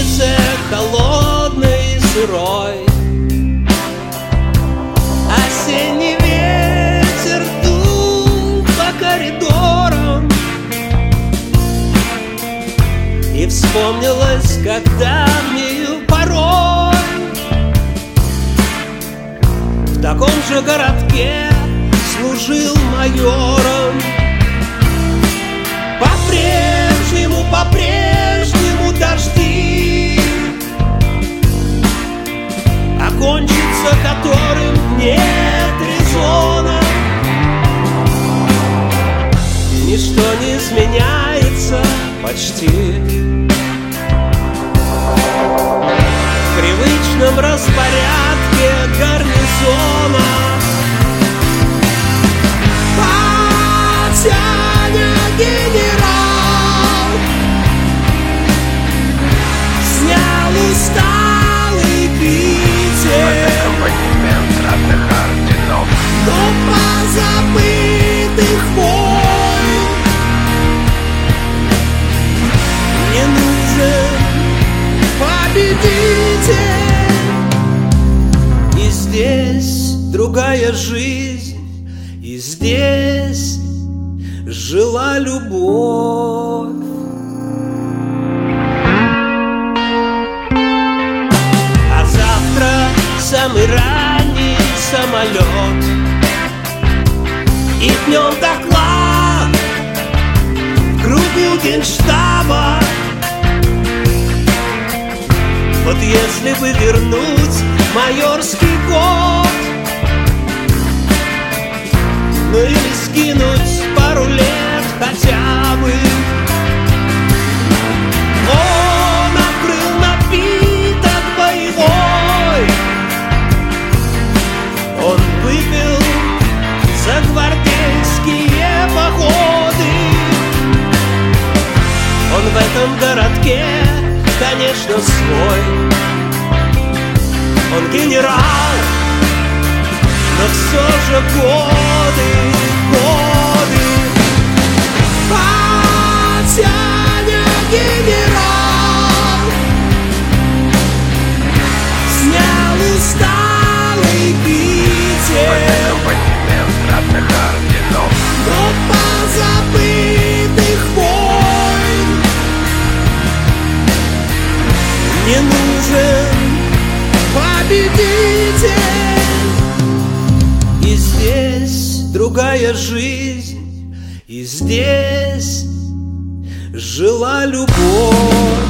улице холодной и сырой. Осенний ветер дул по коридорам, и вспомнилось, как давнею порой в таком же городке служил майором. По-прежнему дожди, окончится которым нет резона. Ничто не изменяется почти. В привычном распорядке гарнизона. Батяня генерал снял усталый китель, аккомпанемент разных орденов, но позабытых войн не нужен победитель. И здесь другая жизнь, и здесь жила любовь. А завтра самый ранний самолет, и днем доклад в кругу Генштаба. Вот если бы вернуть майорский год, ну или скинуть пару лет хотя бы. Он открыл напиток боевой, он выпил за гвардейские походы. Он в этом городке, конечно, свой. Он генерал, но все же годы. Батяня генерал снял усталый китель, аккомпанемент разных орденов, но позабытых войн не нужен победитель. И здесь другая жизнь, и здесь жила любовь.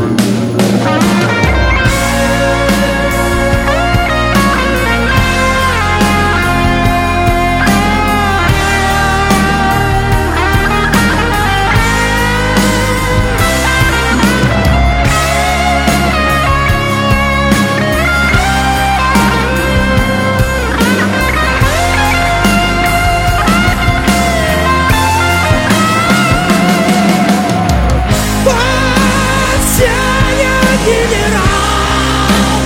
Генерал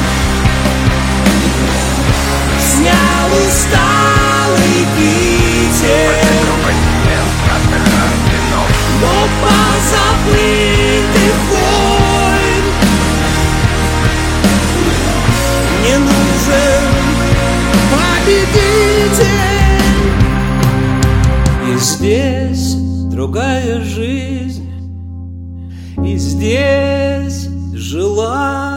снял усталый китель, аккомпанемент разных орденов, но позабытых войн не нужен победитель. И здесь другая жизнь, и здесь жила